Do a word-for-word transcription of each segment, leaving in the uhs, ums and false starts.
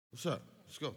What's up? Let's go.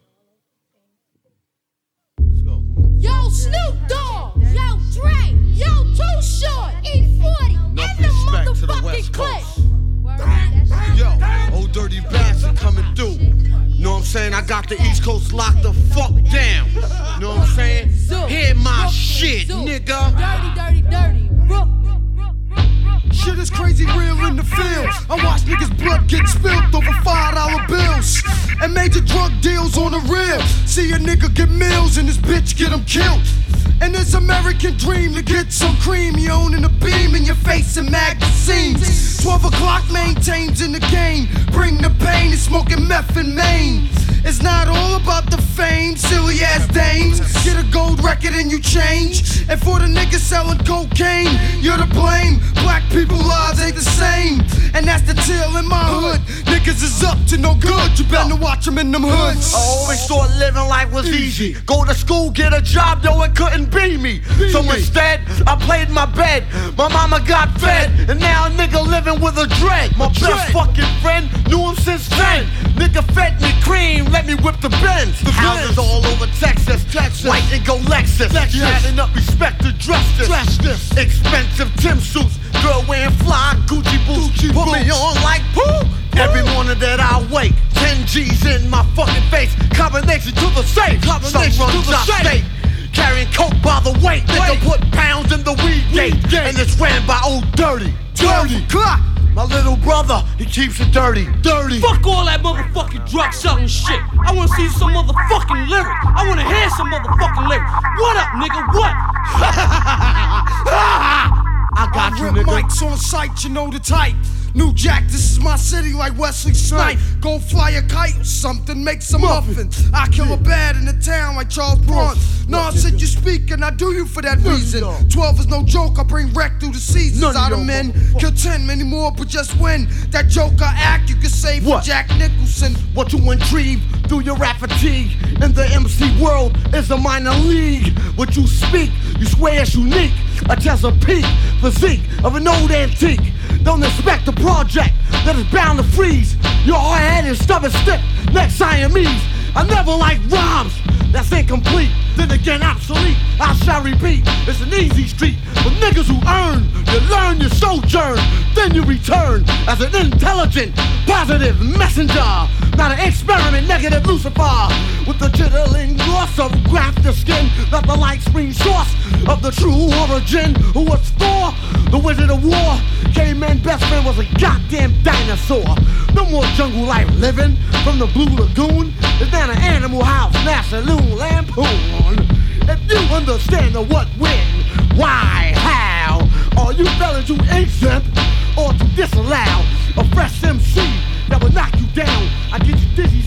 Let's go. Come on. Yo, Snoop Dogg. Yo, Dre. Yo, Too Short. E forty. Enough And the respect to the motherfucking West clip. Coast. Yo, old dirty bastard coming through. Know what I'm saying? I got the East Coast locked the fuck down. Know what I'm saying? Hear my shit, nigga. Dirty, dirty, dirty. Rook. Shit is crazy real in the field. I watch niggas' blood get spilled over five dollar bills and major drug deals on the real. See a nigga get meals and this bitch get him killed. And this American dream to get some cream, you owning a beam in your face in magazines. twelve o'clock maintains in the game. Bring the pain and smoking meth in Maine. It's not all about the fame, silly ass dames. Get a gold record and you change. And for the niggas selling cocaine, you're to blame. Black people lives ain't the same. And that's the deal in my hood. Niggas is up to no good. You better watch them in them hoods. I always thought living life was easy. Go to school, get a job, yo, it couldn't be me. So instead, I played my bed. My mama got fed, and now a nigga living with a dread. My best fucking friend knew him since ten. Nigga fed me cream, let me whip the Benz. The houses all over Texas, Texas. White and go Lexus. Lexus. You had enough respect to dress this. Dress this. Expensive Tim suits, girl wearing fly Gucci boots. Gucci Put boots. me on like poo. Every morning that I wake, ten G's in my fucking face. Combination to the safe. Combination to the safe. Carrying coke by the weight. Nigga put pounds in the weed gate. And it's ran by old Dirty. Dirty. Clock. My little brother, he keeps it dirty. Dirty. Fuck all that motherfucking drug selling shit. I wanna see some motherfucking lyrics. I wanna hear some motherfucking lyrics. What up, nigga? What? I got I you, rip nigga. mics on sight, you know the type. New Jack, this is my city like Wesley Snipes. Go fly a kite or something, make some muffins. I kill a bad in the town like Charles Bronson. Nonsense you speak and I do you for that reason. Twelve is no joke, I bring wreck through the seasons. Out of men, kill ten, many more, but just when that Joker act, you can say for What? Jack Nicholson. What you intrigue through your rap fatigue. In the M C world is a minor league. What you speak, you swear it's unique. A Chesapeake physique of an old antique. Don't expect a project that is bound to freeze. Your hard-headed and stubborn stick, next Siamese. I never like rhymes that's incomplete, then again obsolete. I shall repeat, it's an easy street for niggas who earn. You learn, you sojourn, then you return as an intelligent, positive messenger. Not an experiment, negative Lucifer. With the chittering gloss of grafted skin. Not the light spring source of the true origin. Who was Thor, the Wizard of War. Caveman best friend was a goddamn dinosaur. No more jungle life living from the Blue Lagoon. It's not an Animal House, National Lampoon. If you understand the what, when, why, how, are you fellas to exempt or to disallow a fresh M C that will knock you down? I get you dizzy